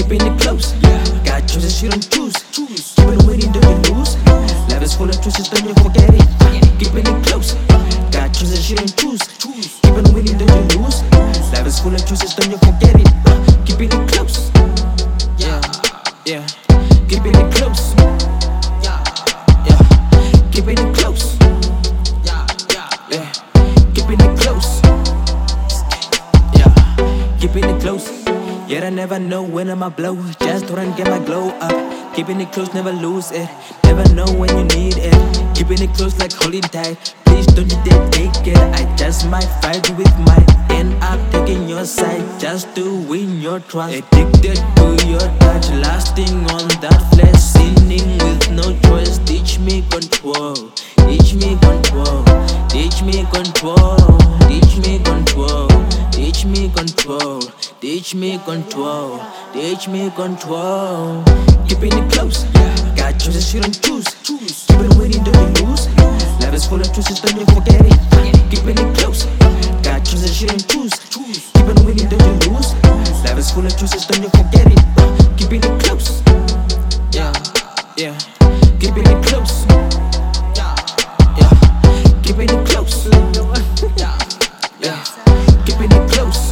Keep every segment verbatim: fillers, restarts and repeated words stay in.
keeping it close. Got choices you don't choose. Keep it winning, don't you lose. Life is full of choices, don't you forget it. Keeping it close. Got choices you don't choose. Keep it winning, don't you lose. Life is full of choices, don't you forget it. Keeping it close. Yeah, yeah. Keeping it close. Yeah, yeah. Keeping it close. Yeah, yeah, yeah. Keeping it close. Yeah, keeping it close. Yet I never know when I'ma blow. Just try and get my glow up. Keeping it close, never lose it. Never know when you need it. Keeping it close like holding tight. Please don't you dare take it. I just might fight with my end up taking your side just to win your trust. Addicted to your touch, lasting on that flesh, sinning with no choice. Teach me control. Teach me control. Teach me control. Teach me control. Teach me control. Teach me control. Teach me control. Keeping it close. Got choices you don't choose. Keep it winning, don't you lose. Life is full of choices, don't you forget it. Keeping it close. Got choices you don't choose. Keep it winning, don't you lose. Life is full of choices, don't you forget it. Keeping it close. Yeah, yeah. Keeping it close. Yeah, yeah. Keeping it close. Yeah, yeah. Keeping it close.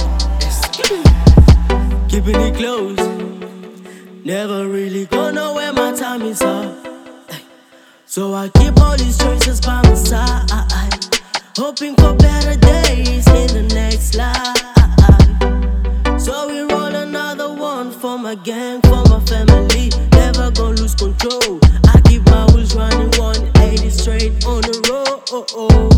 Keeping it close. Never really gonna where my time is up. So I keep all these choices by my side, hoping for better days in the next life. So we roll another one for my gang, for my family. Never gonna lose control. I keep my wheels running one eighty straight on the road. Oh, oh.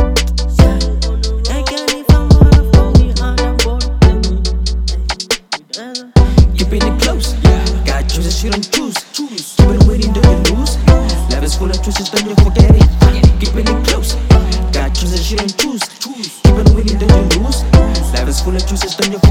Keeping it close. Got choices you don't choose. Keep it winning, don't you lose. Life is full of choices, don't you forget it. Keeping it close. Got choices you don't choose. Keep it winning, don't you lose. Life is full of choices, don't you forget it.